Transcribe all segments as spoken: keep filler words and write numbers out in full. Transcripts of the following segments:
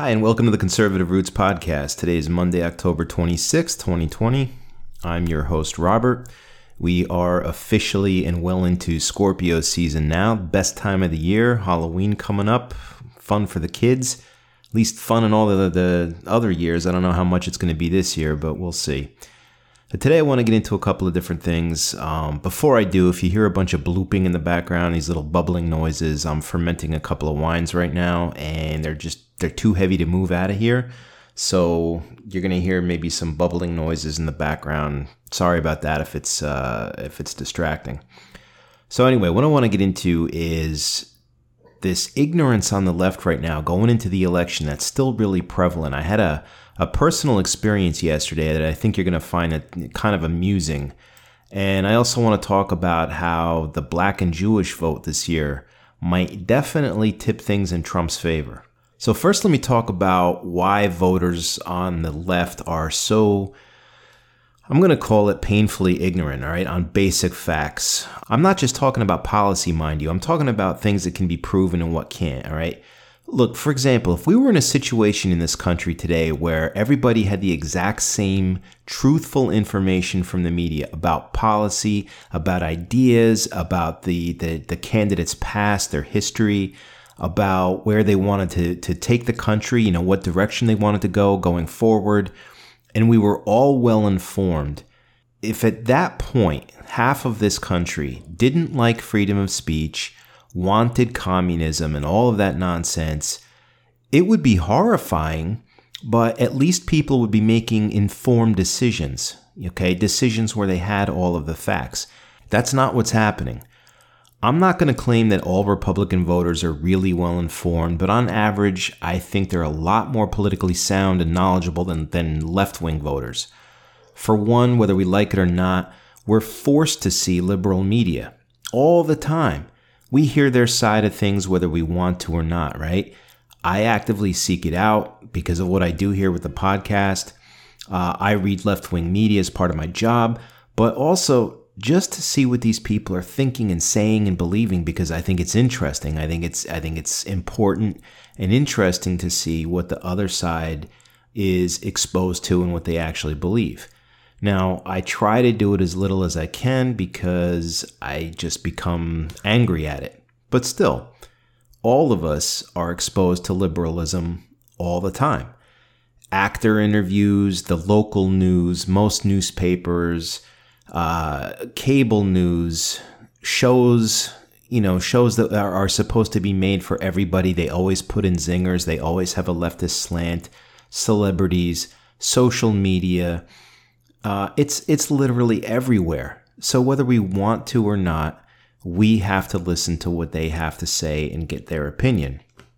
Hi, and welcome to the Conservative Roots Podcast. Today is Monday, October twenty-sixth, twenty twenty. I'm your host, Robert. We are officially and well into Scorpio season now. Best time of the year, Halloween coming up. Fun for the kids. At least fun in all the, the other years. I don't know how much it's going to be this year, but we'll see. But today I want to get into a couple of different things. Um, before I do, if you hear a bunch of blooping in the background, these little bubbling noises, I'm fermenting a couple of wines right now, and they're just they're too heavy to move out of here. So you're going to hear maybe some bubbling noises in the background. Sorry about that if it's uh, if it's distracting. So anyway, what I want to get into is this ignorance on the left right now going into the election that's still really prevalent. I had a a personal experience yesterday that I think you're going to find it kind of amusing. And I also want to talk about how the black and Jewish vote this year might definitely tip things in Trump's favor. So first, let me talk about why voters on the left are so, I'm going to call it painfully ignorant, all right, on basic facts. I'm not just talking about policy, mind you. I'm talking about things that can be proven and what can't, all right? Look, for example, if we were in a situation in this country today where everybody had the exact same truthful information from the media about policy, about ideas, about the, the, the candidates' past, their history, about where they wanted to, to take the country, you know, what direction they wanted to go going forward, and we were all well informed, if at that point half of this country didn't like freedom of speech, wanted communism and all of that nonsense, it would be horrifying, but at least people would be making informed decisions, okay? Decisions where they had all of the facts. That's not what's happening. I'm not going to claim that all Republican voters are really well informed, but on average, I think they're a lot more politically sound and knowledgeable than, than left-wing voters. For one, whether we like it or not, we're forced to see liberal media all the time. We hear their side of things whether we want to or not, right? I actively seek it out because of what I do here with the podcast. Uh, I read left-wing media as part of my job, but also just to see what these people are thinking and saying and believing, because I think it's interesting. I think it's I think it's important and interesting to see what the other side is exposed to and what they actually believe. Now, I try to do it as little as I can because I just become angry at it. But still, all of us are exposed to liberalism all the time. Actor interviews, the local news, most newspapers, uh, cable news, shows, you know, shows that are, are supposed to be made for everybody. They always put in zingers. They always have a leftist slant. Celebrities, social media. Uh, it's it's literally everywhere. So whether we want to or not, we have to listen to what they have to say and get their opinion.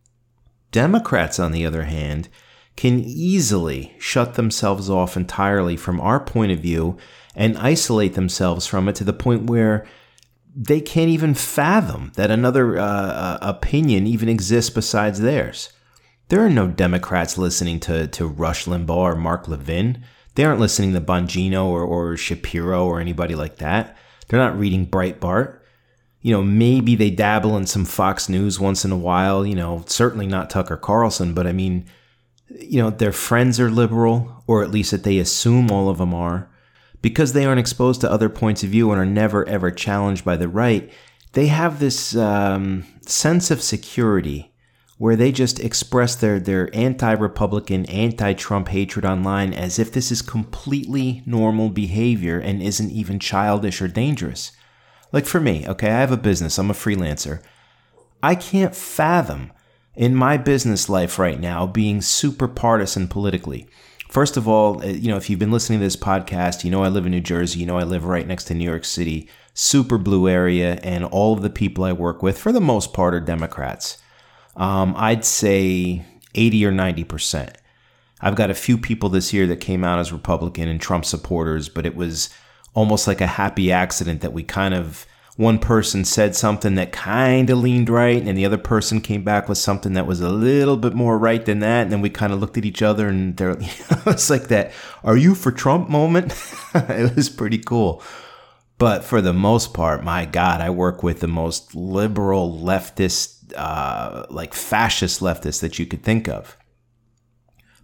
Democrats, on the other hand, can easily shut themselves off entirely from our point of view and isolate themselves from it to the point where they can't even fathom that another uh, opinion even exists besides theirs. There are no Democrats listening to, to Rush Limbaugh or Mark Levin. They aren't listening to Bongino or, or Shapiro or anybody like that. They're not reading Breitbart. You know, maybe they dabble in some Fox News once in a while, you know, certainly not Tucker Carlson, but I mean, you know, their friends are liberal, or at least that they assume all of them are. Because they aren't exposed to other points of view and are never, ever challenged by the right, they have this um, sense of security where they just express their, their anti-Republican, anti-Trump hatred online as if this is completely normal behavior and isn't even childish or dangerous. Like for me, okay, I have a business, I'm a freelancer. I can't fathom in my business life right now being super partisan politically. First of all, you know, if you've been listening to this podcast, you know I live in New Jersey, you know I live right next to New York City, super blue area, and all of the people I work with, for the most part, are Democrats. Um, I'd say eighty or ninety percent. I've got a few people this year that came out as Republican and Trump supporters, but it was almost like a happy accident that we kind of, one person said something that kind of leaned right, and the other person came back with something that was a little bit more right than that, and then we kind of looked at each other, and there, it's like that, are you for Trump moment? It was pretty cool. But for the most part, my God, I work with the most liberal leftist, uh, like fascist leftists that you could think of.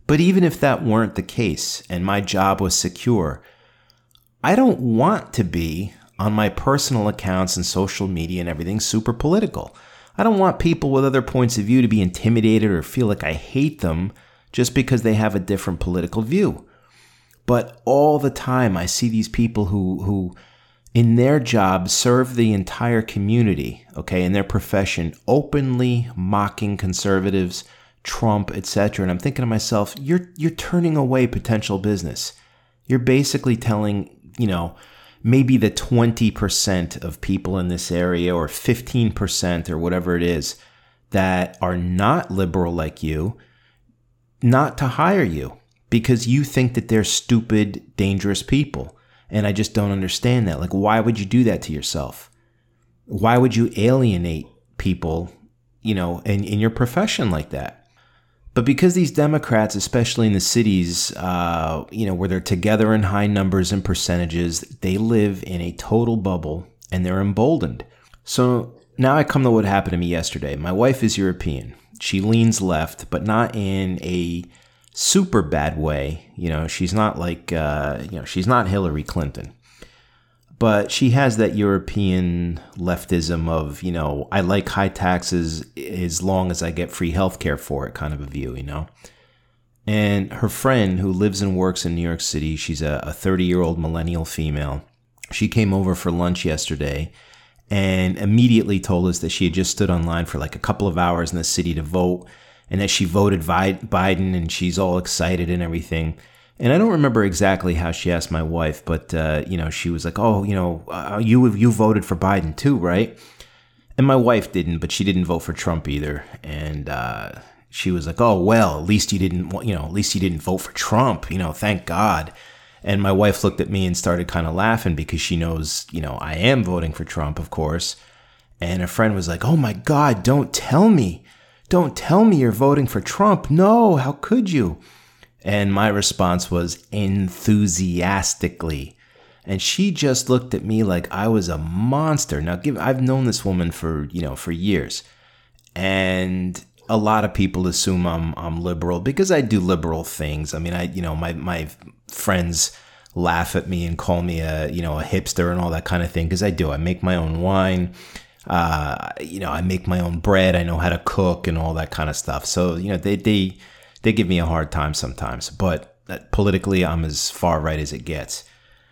But even if that weren't the case and my job was secure, I don't want to be on my personal accounts and social media and everything super political. I don't want people with other points of view to be intimidated or feel like I hate them just because they have a different political view. But all the time I see these people who, who in their job serve the entire community, okay, in their profession, openly mocking conservatives, Trump, et cetera. And I'm thinking to myself, you're you're turning away potential business. You're basically telling, you know, maybe the twenty percent of people in this area or fifteen percent or whatever it is that are not liberal like you, not to hire you because you think that they're stupid, dangerous people. And I just don't understand that. Like, why would you do that to yourself? Why would you alienate people, you know, in, in your profession like that? But because these Democrats, especially in the cities, uh, you know, where they're together in high numbers and percentages, they live in a total bubble and they're emboldened. So now I come to what happened to me yesterday. My wife is European. She leans left, but not in a super bad way. You know, she's not like, uh, you know, she's not Hillary Clinton. But she has that European leftism of, you know, I like high taxes as long as I get free healthcare for it kind of a view, you know. And her friend who lives and works in New York City, she's a thirty-year-old millennial female. She came over for lunch yesterday and immediately told us that she had just stood online for like a couple of hours in the city to vote and that she voted Biden and she's all excited and everything. And I don't remember exactly how she asked my wife, but, uh, you know, she was like, oh, you know, uh, you you voted for Biden too, right? And my wife didn't, but she didn't vote for Trump either. And uh, she was like, oh, well, at least you didn't, you know, at least you didn't vote for Trump, you know, thank God. And my wife looked at me and started kind of laughing because she knows, you know, I am voting for Trump, of course. And a friend was like, oh, my God, don't tell me. Don't tell me you're voting for Trump. No, how could you? And my response was enthusiastically. And she just looked at me like I was a monster. Now, give, I've known this woman for, you know, for years. And a lot of people assume I'm I'm liberal because I do liberal things. I mean, I, you know, my, my friends laugh at me and call me a, you know, a hipster and all that kind of thing because I do. I make my own wine. Uh, you know, I make my own bread. I know how to cook and all that kind of stuff. So, you know, they, they, They give me a hard time sometimes, but politically, I'm as far right as it gets.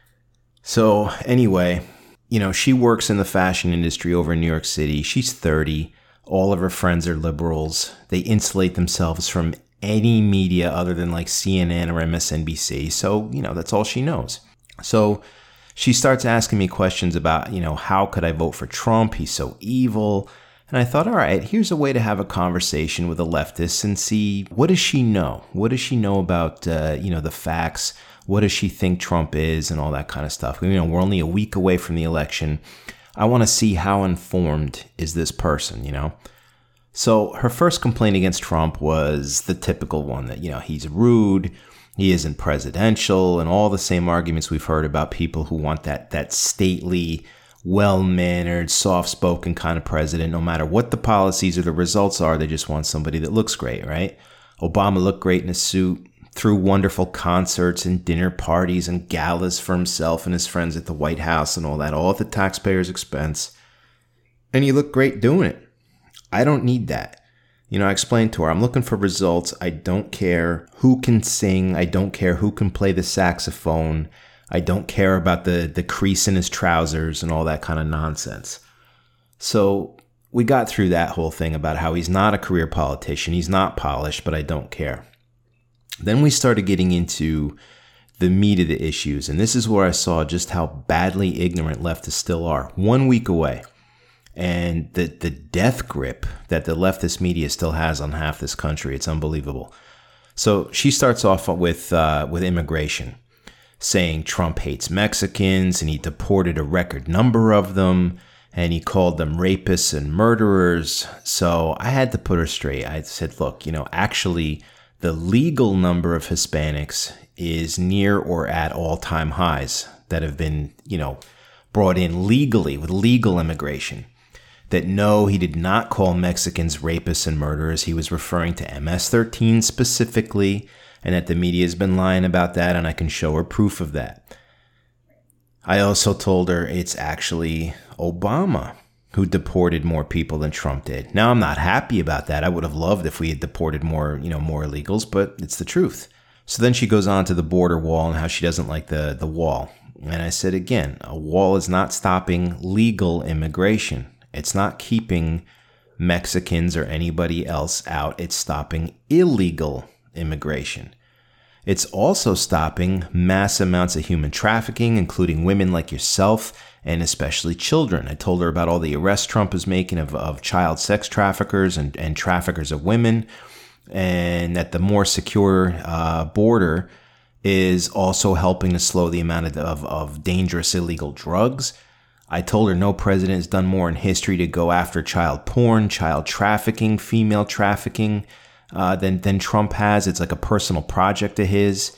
So anyway, you know, she works in the fashion industry over in New York City. She's thirty. All of her friends are liberals. They insulate themselves from any media other than like C N N or M S N B C. So, you know, that's all she knows. So she starts asking me questions about, you know, how could I vote for Trump? He's so evil. And I thought, all right, here's a way to have a conversation with a leftist and see, what does she know? What does she know about, uh, you know, the facts? What does she think Trump is and all that kind of stuff? You know, we're only a week away from the election. I want to see how informed is this person, you know? So her first complaint against Trump was the typical one that, you know, he's rude, he isn't presidential, and all the same arguments we've heard about people who want that that stately, well-mannered, soft-spoken kind of president. No matter what the policies or the results are, they just want somebody that looks great, right? Obama looked great in a suit, threw wonderful concerts and dinner parties and galas for himself and his friends at the White House and all that, all at the taxpayers' expense. And he looked great doing it. I don't need that. You know, I explained to her, I'm looking for results. I don't care who can sing. I don't care who can play the saxophone. I don't care about the, the crease in his trousers and all that kind of nonsense. So we got through that whole thing about how he's not a career politician. He's not polished, but I don't care. Then we started getting into the meat of the issues. And this is where I saw just how badly ignorant leftists still are. One week away. And the, the death grip that the leftist media still has on half this country, it's unbelievable. So she starts off with uh, with immigration, saying Trump hates Mexicans and he deported a record number of them and he called them rapists and murderers. So I had to put her straight. I said, look, you know, actually the legal number of Hispanics is near or at all-time highs that have been, you know, brought in legally with legal immigration. That no, he did not call Mexicans rapists and murderers. He was referring to M S thirteen specifically. and that the media has been lying about that, and I can show her proof of that. I also told her it's actually Obama who deported more people than Trump did. Now, I'm not happy about that. I would have loved if we had deported more, you know, more illegals, but it's the truth. So then she goes on to the border wall and how she doesn't like the, the wall. And I said, again, a wall is not stopping legal immigration. It's not keeping Mexicans or anybody else out. It's stopping illegal immigration. It's also stopping mass amounts of human trafficking, including women like yourself and especially children. I told her about all the arrests Trump is making of, of child sex traffickers and, and traffickers of women, and that the more secure uh, border is also helping to slow the amount of, of, of dangerous illegal drugs. I told her no president has done more in history to go after child porn, child trafficking, female trafficking uh, than, than Trump has. It's like a personal project of his.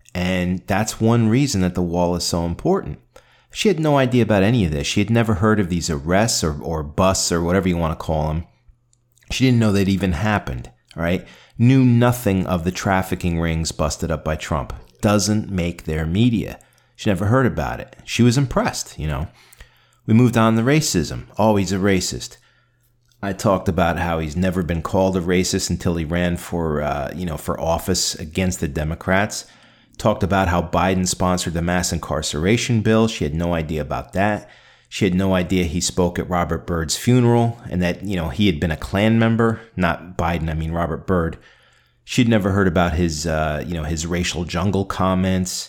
And that's one reason that the wall is so important. She had no idea about any of this. She had never heard of these arrests or, or busts or whatever you want to call them. She didn't know they'd even happened, right? Knew nothing of the trafficking rings busted up by Trump. Doesn't make their media. She never heard about it. She was impressed, you know. We moved on to racism. Oh, he's a racist. I talked about how he's never been called a racist until he ran for, uh, you know, for office against the Democrats. Talked about how Biden sponsored the mass incarceration bill. She had no idea about that. She had no idea he spoke at Robert Byrd's funeral and that, you know, he had been a Klan member. Not Biden, I mean Robert Byrd. She'd never heard about his, uh, you know, his racial jungle comments.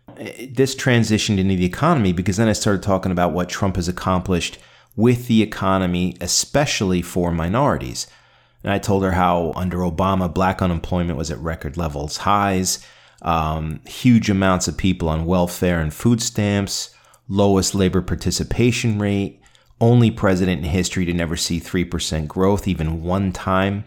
This transitioned into the economy because then I started talking about what Trump has accomplished with the economy, especially for minorities. And I told her how under Obama, black unemployment was at record levels highs, um, huge amounts of people on welfare and food stamps, lowest labor participation rate, only president in history to never see three percent growth even one time.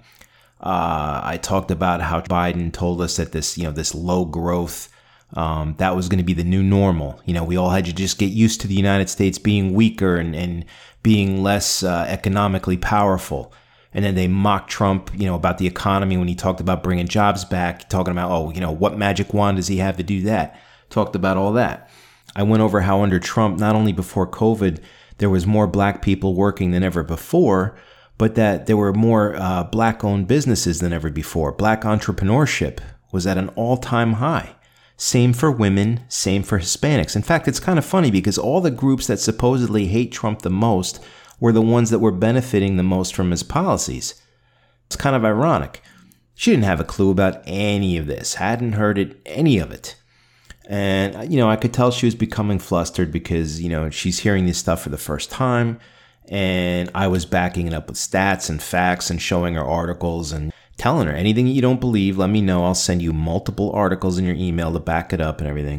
Uh, I talked about how Biden told us that this, you know, this low growth, um, that was going to be the new normal. You know, we all had to just get used to the United States being weaker and, and being less uh, economically powerful. And then they mocked Trump, you know, about the economy when he talked about bringing jobs back, talking about, oh, you know, what magic wand does he have to do that? Talked about all that. I went over how under Trump, not only before COVID, there was more black people working than ever before, but that there were more uh, black-owned businesses than ever before. Black entrepreneurship was at an all-time high. Same for women, same for Hispanics. In fact, it's kind of funny because all the groups that supposedly hate Trump the most were the ones that were benefiting the most from his policies. It's kind of ironic. She didn't have a clue about any of this, hadn't heard it, any of it. And, you know, I could tell she was becoming flustered because, you know, she's hearing this stuff for the first time. And I was backing it up with stats and facts and showing her articles and telling her anything you don't believe, let me know. I'll send you multiple articles in your email to back it up and everything.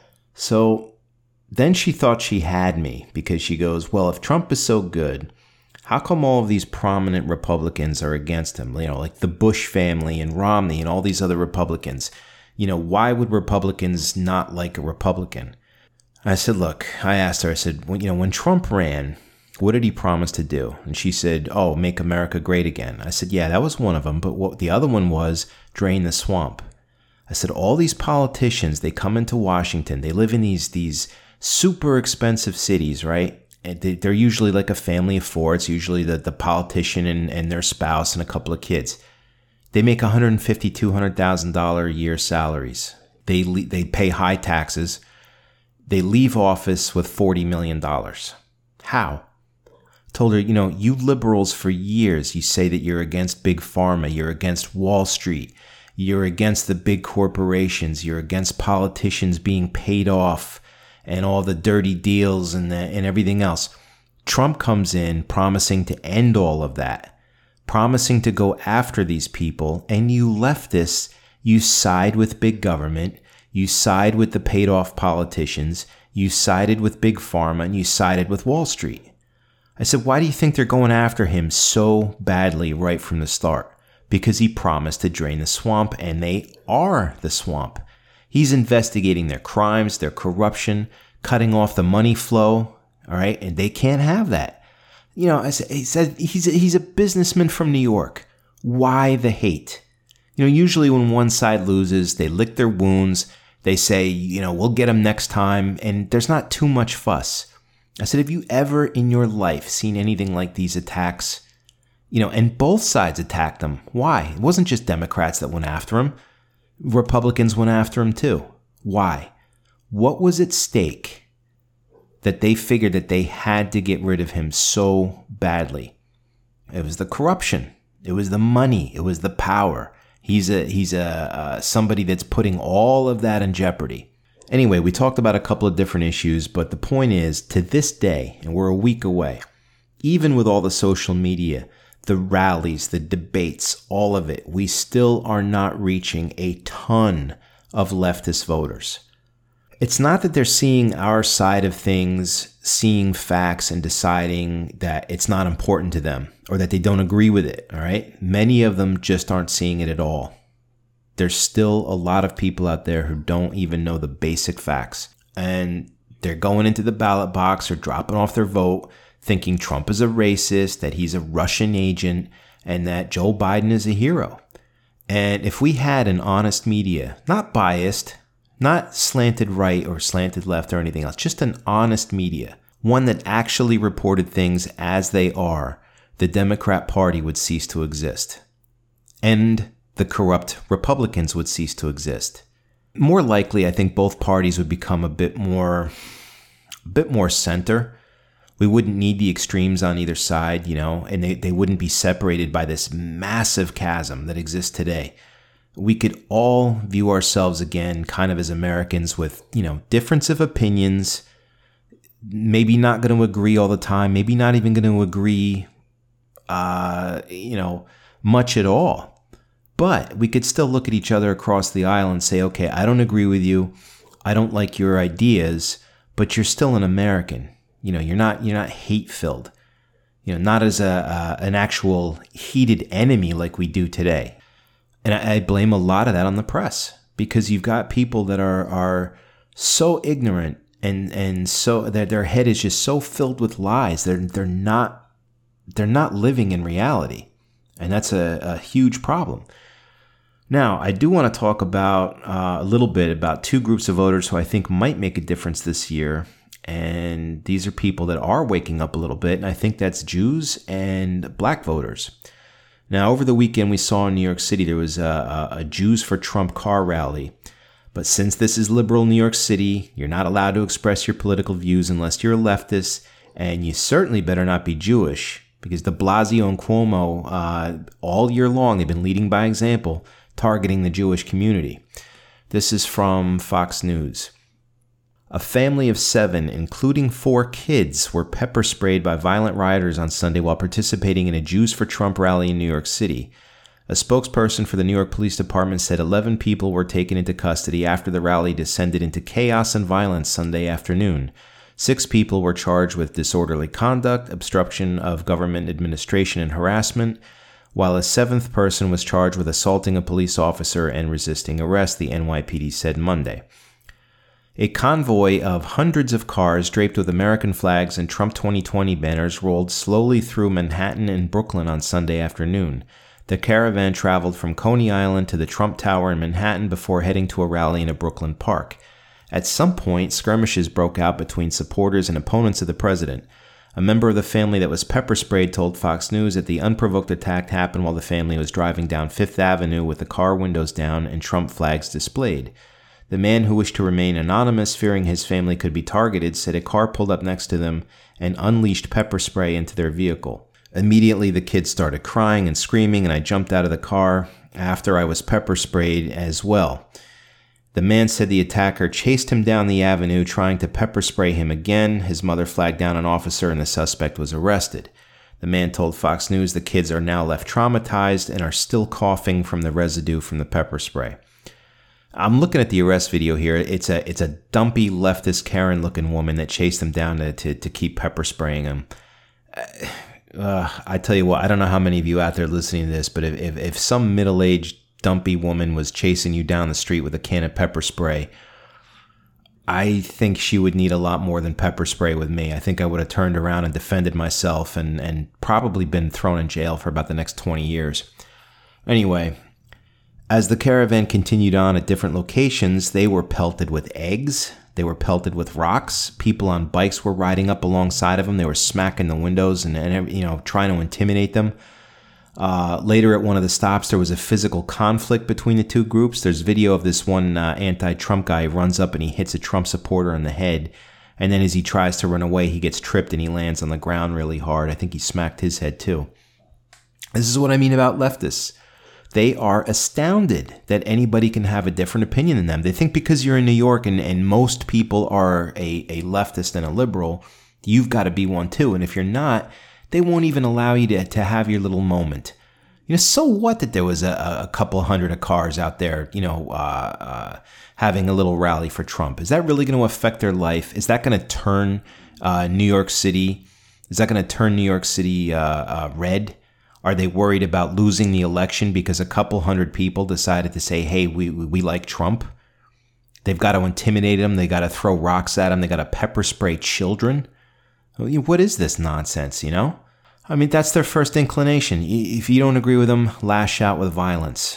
So then she thought she had me because she goes, well, if Trump is so good, how come all of these prominent Republicans are against him? You know, like the Bush family and Romney and all these other Republicans. You know, why would Republicans not like a Republican? I said, look, I asked her, I said, well, you know, when Trump ran, what did he promise to do? And she said, oh, make America great again. I said, yeah, that was one of them. But what the other one was drain the swamp. I said, all these politicians, they come into Washington. They live in these these super expensive cities, right? And they, they're usually like a family of four. It's usually the, the politician and, and their spouse and a couple of kids. They make one hundred fifty thousand dollars, two hundred thousand dollars a year salaries. They le- they pay high taxes. They leave office with forty million dollars. How? Told her, you know, you liberals for years, you say that you're against big pharma, you're against Wall Street, you're against the big corporations, you're against politicians being paid off and all the dirty deals and the, and everything else. Trump comes in promising to end all of that, promising to go after these people, and you leftists, you side with big government, you side with the paid off politicians, you sided with big pharma, and you sided with Wall Street. I said, why do you think they're going after him so badly right from the start? Because he promised to drain the swamp, and they are the swamp. He's investigating their crimes, their corruption, cutting off the money flow, all right? And they can't have that. You know, I said, he said he's a, he's a businessman from New York. Why the hate? You know, usually when one side loses, they lick their wounds. They say, you know, we'll get them next time. And there's not too much fuss. I said, have you ever in your life seen anything like these attacks? You know, and both sides attacked them. Why? It wasn't just Democrats that went after him. Republicans went after him too. Why? What was at stake that they figured that they had to get rid of him so badly? It was the corruption. It was the money. It was the power. He's a he's a uh, somebody that's putting all of that in jeopardy. Anyway, we talked about a couple of different issues, but the point is, to this day, and we're a week away, even with all the social media, the rallies, the debates, all of it, we still are not reaching a ton of leftist voters. It's not that they're seeing our side of things, seeing facts and deciding that it's not important to them or that they don't agree with it, all right? Many of them just aren't seeing it at all. There's still a lot of people out there who don't even know the basic facts. And they're going into the ballot box or dropping off their vote thinking Trump is a racist, that he's a Russian agent, and that Joe Biden is a hero. And if we had an honest media, not biased, not slanted right or slanted left or anything else, just an honest media, one that actually reported things as they are, the Democrat Party would cease to exist. And the corrupt Republicans would cease to exist. More likely, I think both parties would become a bit more, a bit more center. We wouldn't need the extremes on either side, you know, and they, they wouldn't be separated by this massive chasm that exists today. We could all view ourselves again kind of as Americans with, you know, difference of opinions, maybe not going to agree all the time, maybe not even going to agree, uh, you know, much at all. But we could still look at each other across the aisle and say, okay, I don't agree with you. I don't like your ideas, but you're still an American. You know, you're not you're not hate-filled. You know, not as a uh, an actual heated enemy like we do today. And I, I blame a lot of that on the press, because you've got people that are are so ignorant and and so that their head is just so filled with lies. They're they're not they're not living in reality, and that's a, a huge problem. Now, I do want to talk about uh, a little bit about two groups of voters who I think might make a difference this year. And these are people that are waking up a little bit. And I think that's Jews and black voters. Now, over the weekend, we saw in New York City, there was a, a Jews for Trump car rally. But since this is liberal New York City, you're not allowed to express your political views unless you're a leftist. And you certainly better not be Jewish, because de Blasio and Cuomo, uh, all year long, they've been leading by example, targeting the Jewish community. This is from Fox News. A family of seven, including four kids, were pepper sprayed by violent rioters on Sunday while participating in a Jews for Trump rally in New York City. A spokesperson for the New York Police Department said eleven people were taken into custody after the rally descended into chaos and violence Sunday afternoon. Six people were charged with disorderly conduct, obstruction of government administration, and harassment, while a seventh person was charged with assaulting a police officer and resisting arrest, the N Y P D said Monday. A convoy of hundreds of cars draped with American flags and Trump twenty twenty banners rolled slowly through Manhattan and Brooklyn on Sunday afternoon. The caravan traveled from Coney Island to the Trump Tower in Manhattan before heading to a rally in a Brooklyn park. At some point, skirmishes broke out between supporters and opponents of the president. A member of the family that was pepper sprayed told Fox News that the unprovoked attack happened while the family was driving down Fifth Avenue with the car windows down and Trump flags displayed. The man, who wished to remain anonymous, fearing his family could be targeted, said a car pulled up next to them and unleashed pepper spray into their vehicle. Immediately, the kids started crying and screaming, and I jumped out of the car after I was pepper sprayed as well. The man said the attacker chased him down the avenue, trying to pepper spray him again. His mother flagged down an officer, and the suspect was arrested. The man told Fox News the kids are now left traumatized and are still coughing from the residue from the pepper spray. I'm looking at the arrest video here. It's a it's a dumpy leftist Karen-looking woman that chased him down to, to, to keep pepper spraying him. Uh, I tell you what, I don't know how many of you out there listening to this, but if, if, if some middle-aged dumpy woman was chasing you down the street with a can of pepper spray, I think she would need a lot more than pepper spray with me. I think I would have turned around and defended myself and, and probably been thrown in jail for about the next twenty years. Anyway, As the caravan continued on at different locations, they were pelted with eggs. They were pelted with rocks. People on bikes were riding up alongside of them. They were smacking the windows and, and you know, trying to intimidate them. Uh, later at one of the stops, there was a physical conflict between the two groups. There's video of this one uh, anti-Trump guy who runs up and he hits a Trump supporter in the head. And then as he tries to run away, he gets tripped and he lands on the ground really hard. I think he smacked his head too. This is what I mean about leftists. They are astounded that anybody can have a different opinion than them. They think because you're in New York and, and most people are a, a leftist and a liberal, you've got to be one too. And if you're not, they won't even allow you to, to have your little moment. You know, so what that there was a, a couple hundred of cars out there, you know, uh, uh, having a little rally for Trump. Is that really going to affect their life? Is that going to turn uh, New York City? Is that going to turn New York City uh, uh, red? Are they worried about losing the election because a couple hundred people decided to say, hey, we we like Trump? They've got to intimidate him. They got to throw rocks at him. They got to pepper spray children. What is this nonsense, you know? I mean, that's their first inclination. If you don't agree with them, lash out with violence.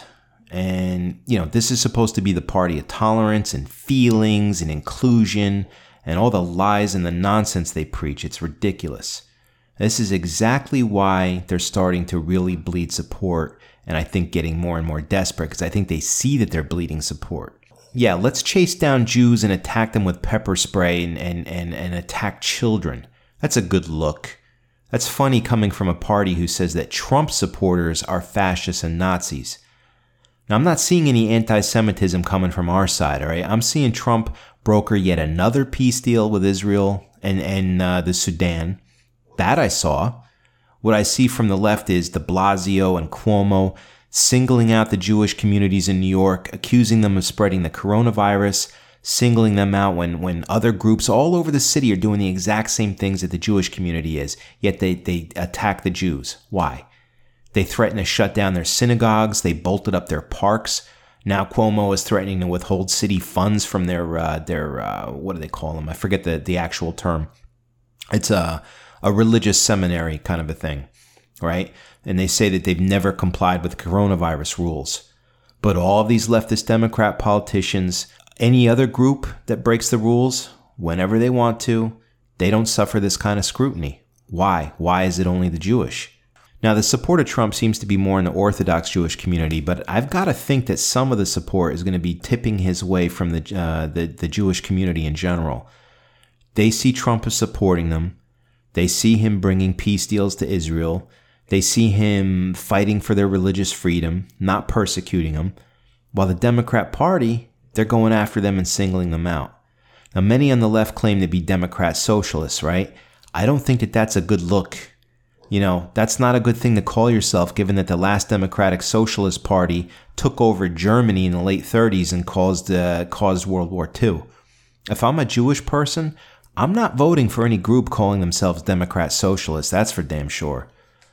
And, you know, this is supposed to be the party of tolerance and feelings and inclusion and all the lies and the nonsense they preach. It's ridiculous. This is exactly why they're starting to really bleed support, and I think getting more and more desperate because I think they see that they're bleeding support. Yeah, let's chase down Jews and attack them with pepper spray and, and, and, and attack children. That's a good look. That's funny coming from a party who says that Trump supporters are fascists and Nazis. Now, I'm not seeing any anti-Semitism coming from our side, all right? I'm seeing Trump broker yet another peace deal with Israel and, and uh, the Sudan. That I saw. What I see from the left is de Blasio and Cuomo singling out the Jewish communities in New York, accusing them of spreading the coronavirus, singling them out when, when other groups all over the city are doing the exact same things that the Jewish community is, yet they, they attack the Jews. Why? They threaten to shut down their synagogues. They bolted up their parks. Now Cuomo is threatening to withhold city funds from their, uh, their uh, what do they call them? I forget the, the actual term. It's a... a religious seminary kind of a thing, right? And they say that they've never complied with coronavirus rules. But all of these leftist Democrat politicians, any other group that breaks the rules, whenever they want to, they don't suffer this kind of scrutiny. Why? Why is it only the Jewish? Now, the support of Trump seems to be more in the Orthodox Jewish community, but I've got to think that some of the support is going to be tipping his way from the, uh, the, the Jewish community in general. They see Trump as supporting them. They see him bringing peace deals to Israel. They see him fighting for their religious freedom, not persecuting them. While the Democrat Party, they're going after them and singling them out. Now, many on the left claim to be Democrat socialists, right? I don't think that that's a good look. You know, that's not a good thing to call yourself, given that the last Democratic Socialist Party took over Germany in the late thirties and caused, uh, caused World War Two. If I'm a Jewish person, I'm not voting for any group calling themselves Democrat Socialists, that's for damn sure.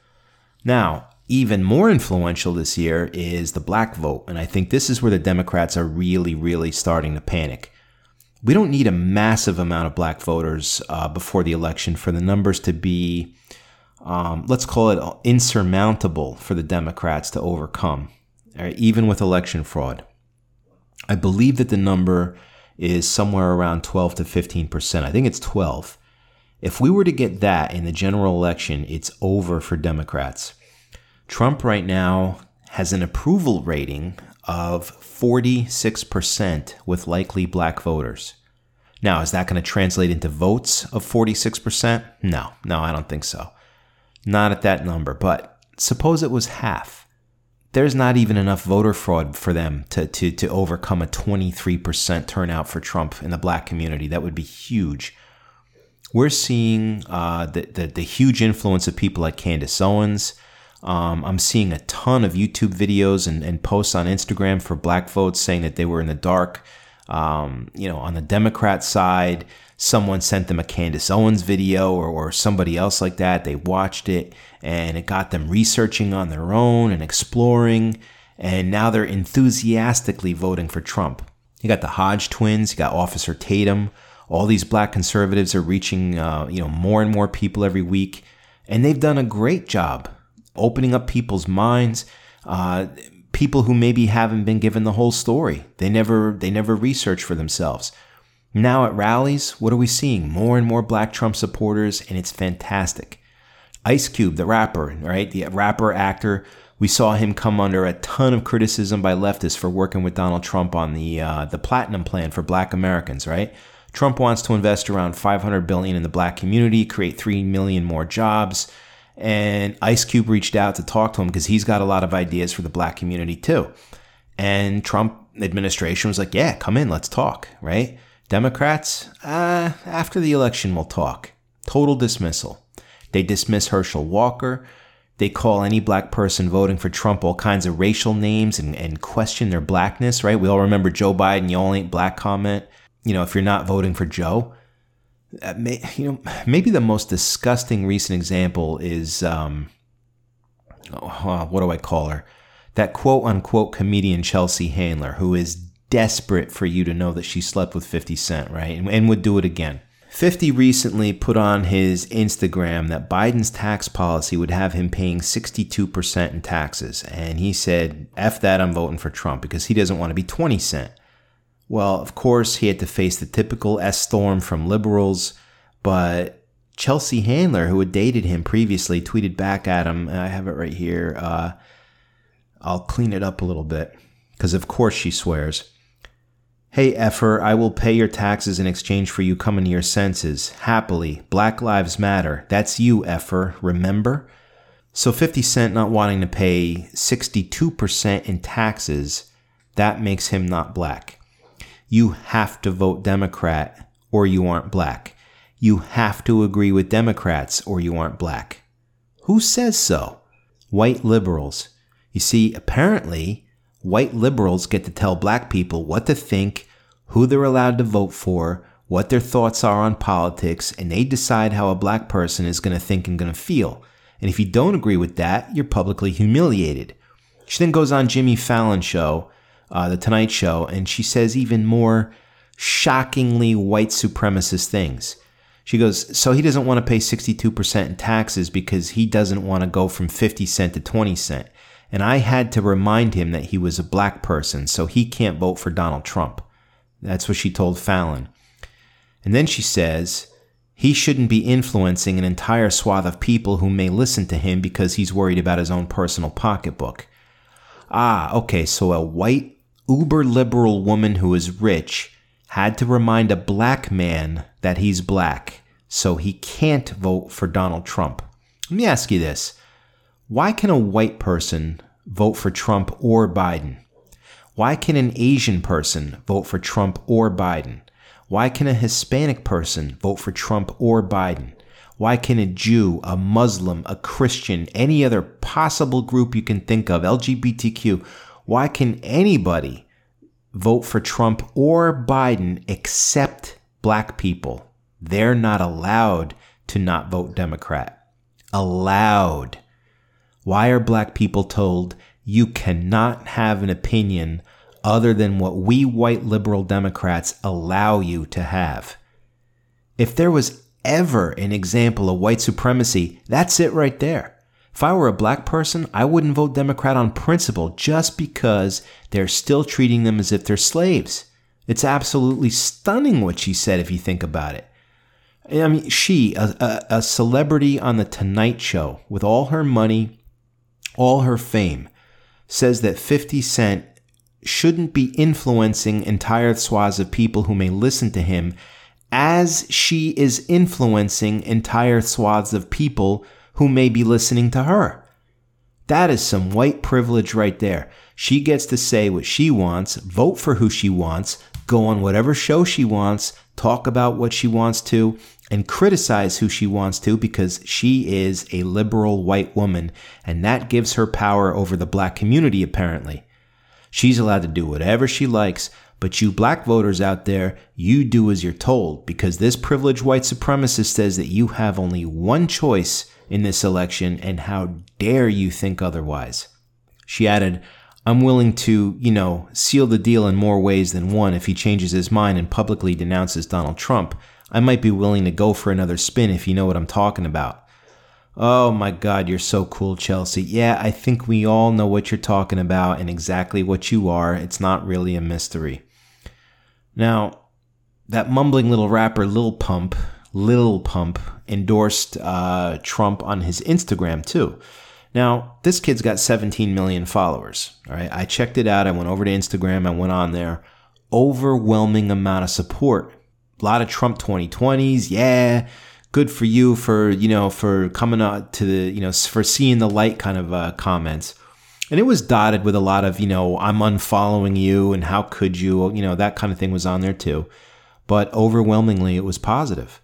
Now, even more influential this year is the black vote, and I think this is where the Democrats are really, really starting to panic. We don't need a massive amount of black voters uh, before the election for the numbers to be, um, let's call it insurmountable for the Democrats to overcome, right? Even with election fraud. I believe that the number is somewhere around twelve to fifteen percent. I think it's twelve. If we were to get that in the general election, it's over for Democrats. Trump right now has an approval rating of forty-six percent with likely black voters. Now, is that going to translate into votes of forty-six percent? No, no, I don't think so. Not at that number, but suppose it was half. There's not even enough voter fraud for them to, to, to overcome a twenty-three percent turnout for Trump in the black community. That would be huge. We're seeing uh, the, the, the huge influence of people like Candace Owens. Um, I'm seeing a ton of YouTube videos and, and posts on Instagram for black votes saying that they were in the dark. Um, you know, on the Democrat side, someone sent them a Candace Owens video or, or somebody else like that. They watched it and it got them researching on their own and exploring. And now they're enthusiastically voting for Trump. You got the Hodge twins, you got Officer Tatum. All these black conservatives are reaching, uh, you know, more and more people every week. And they've done a great job opening up people's minds. Uh, people who maybe haven't been given the whole story. They never they never research for themselves. Now at rallies, what are we seeing? More and more black Trump supporters, and it's fantastic. Ice Cube, the rapper, right? The rapper, actor, we saw him come under a ton of criticism by leftists for working with Donald Trump on the uh, the Platinum Plan for black Americans, right? Trump wants to invest around five hundred billion dollars in the black community, create three million more jobs. And Ice Cube reached out to talk to him because he's got a lot of ideas for the black community too. And Trump administration was like, yeah, come in, let's talk, right? Democrats, uh, after the election, we'll talk. Total dismissal. They dismiss Herschel Walker. They call any black person voting for Trump all kinds of racial names and, and question their blackness, right? We all remember Joe Biden, you all ain't black comment. You know, if you're not voting for Joe. Uh, may, you know, maybe the most disgusting recent example is, um, oh, what do I call her? That quote-unquote comedian Chelsea Handler, who is desperate for you to know that she slept with fifty Cent, right? And, and would do it again. fifty recently put on his Instagram that Biden's tax policy would have him paying sixty-two percent in taxes. And he said, F that, I'm voting for Trump because he doesn't want to be twenty cent. Well, of course, he had to face the typical S-storm from liberals, but Chelsea Handler, who had dated him previously, tweeted back at him. I have it right here. Uh, I'll clean it up a little bit because, of course, she swears. Hey, effer, I will pay your taxes in exchange for you coming to your senses. Happily. Black Lives Matter. That's you, effer. Remember? So fifty Cent not wanting to pay sixty-two percent in taxes, that makes him not black. You have to vote Democrat or you aren't black. You have to agree with Democrats or you aren't black. Who says so? White liberals. You see, apparently, white liberals get to tell black people what to think, who they're allowed to vote for, what their thoughts are on politics, and they decide how a black person is going to think and going to feel. And if you don't agree with that, you're publicly humiliated. She then goes on Jimmy Fallon's show, uh, The Tonight Show, and she says even more shockingly white supremacist things. She goes, so he doesn't want to pay sixty-two percent in taxes because he doesn't want to go from fifty cent to twenty cent. And I had to remind him that he was a black person, so he can't vote for Donald Trump. That's what she told Fallon. And then she says he shouldn't be influencing an entire swath of people who may listen to him because he's worried about his own personal pocketbook. Ah, okay, so a white, uber-liberal woman who is rich had to remind a black man that he's black, so he can't vote for Donald Trump. Let me ask you this. Why can a white person vote for Trump or Biden? Why can an Asian person vote for Trump or Biden? Why can a Hispanic person vote for Trump or Biden? Why can a Jew, a Muslim, a Christian, any other possible group you can think of, L G B T Q, why can anybody vote for Trump or Biden except black people? They're not allowed to not vote Democrat. Allowed. Why are black people told you cannot have an opinion other than what we white liberal Democrats allow you to have? If there was ever an example of white supremacy, that's it right there. If I were a black person, I wouldn't vote Democrat on principle just because they're still treating them as if they're slaves. It's absolutely stunning what she said if you think about it. I mean, she, a, a, a celebrity on The Tonight Show, with all her money, all her fame, says that fifty Cent shouldn't be influencing entire swaths of people who may listen to him as she is influencing entire swaths of people who may be listening to her. That is some white privilege right there. She gets to say what she wants, vote for who she wants, go on whatever show she wants, talk about what she wants to, and criticize who she wants to because she is a liberal white woman, and that gives her power over the black community, apparently. She's allowed to do whatever she likes, but you black voters out there, you do as you're told, because this privileged white supremacist says that you have only one choice in this election, and how dare you think otherwise. She added, I'm willing to, you know, seal the deal in more ways than one if he changes his mind and publicly denounces Donald Trump. I might be willing to go for another spin if you know what I'm talking about. Oh my God, you're so cool, Chelsea. Yeah, I think we all know what you're talking about and exactly what you are. It's not really a mystery. Now, that mumbling little rapper Lil Pump, Lil Pump, endorsed uh, Trump on his Instagram too. Now, this kid's got seventeen million followers. All right, I checked it out. I went over to Instagram. I went on there. Overwhelming amount of support. A lot of Trump twenty twenties. Yeah. Good for you for, you know, for coming out to the, you know, for seeing the light kind of uh, comments. And it was dotted with a lot of, you know, I'm unfollowing you and how could you, you know, that kind of thing was on there too. But overwhelmingly, it was positive.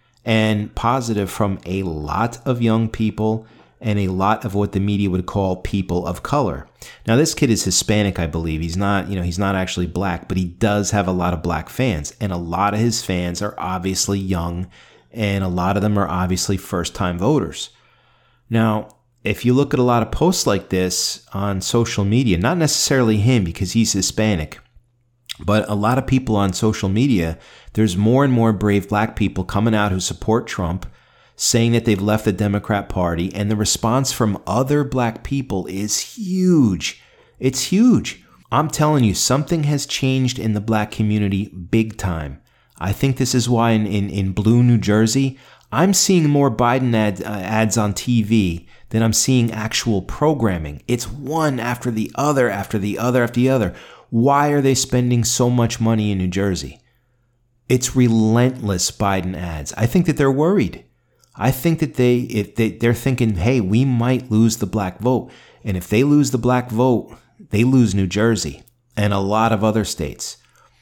And positive from a lot of young people and a lot of what the media would call people of color. Now, this kid is Hispanic, I believe. He's not, you know, he's not actually black, but he does have a lot of black fans. And a lot of his fans are obviously young, and a lot of them are obviously first-time voters. Now, if you look at a lot of posts like this on social media, not necessarily him because he's Hispanic, but a lot of people on social media, there's more and more brave black people coming out who support Trump, saying that they've left the Democrat Party, and the response from other black people is huge. It's huge. I'm telling you, something has changed in the black community big time. I think this is why in, in, in Blue, New Jersey, I'm seeing more Biden ad, uh, ads on T V than I'm seeing actual programming. It's one after the other, after the other, after the other. Why are they spending so much money in New Jersey? It's relentless Biden ads. I think that they're worried. I think that they, if they, they're thinking, hey, we might lose the black vote. And if they lose the black vote, they lose New Jersey and a lot of other states.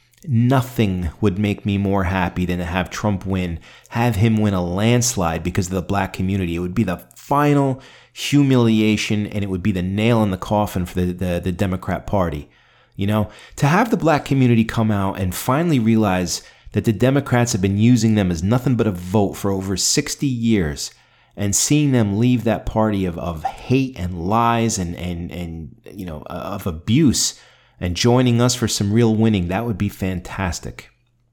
Nothing would make me more happy than to have Trump win, have him win a landslide because of the black community. It would be the final humiliation, and it would be the nail in the coffin for the, the, the Democrat Party. You know, to have the black community come out and finally realize that the Democrats have been using them as nothing but a vote for over sixty years, and seeing them leave that party of, of hate and lies and, and, and, you know, of abuse, and joining us for some real winning, that would be fantastic.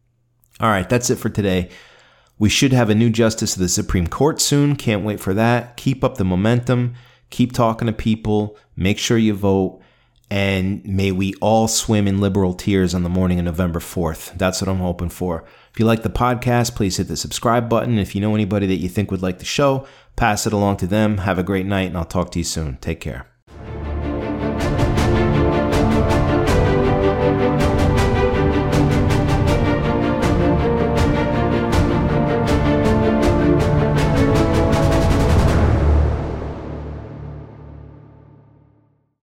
All right, that's it for today. We should have a new justice of the Supreme Court soon. Can't wait for that. Keep up the momentum. Keep talking to people. Make sure you vote. And may we all swim in liberal tears on the morning of November fourth. That's what I'm hoping for. If you like the podcast, please hit the subscribe button. If you know anybody that you think would like the show, pass it along to them. Have a great night, and I'll talk to you soon. Take care.